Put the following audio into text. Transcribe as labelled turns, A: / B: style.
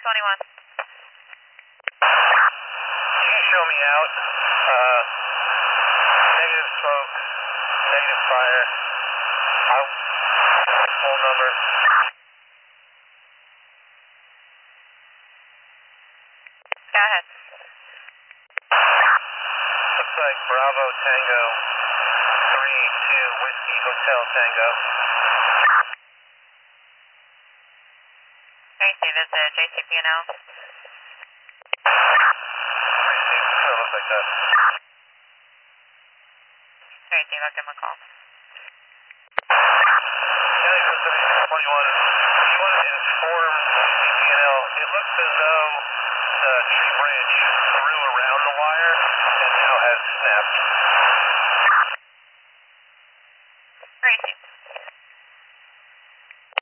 A: 21.
B: Can you show me out? Negative smoke, negative fire, out, full number.
A: Go ahead.
B: Looks like Bravo Tango 32 Whiskey Hotel Tango.
A: Tracy, visit JCP&L.
B: It looks like that.
A: Tracy, I'll give him a call.
B: County Pacific 21, you want to inform JCP&L, it looks as though the tree branch grew around the wire and now has snapped.
A: Tracy.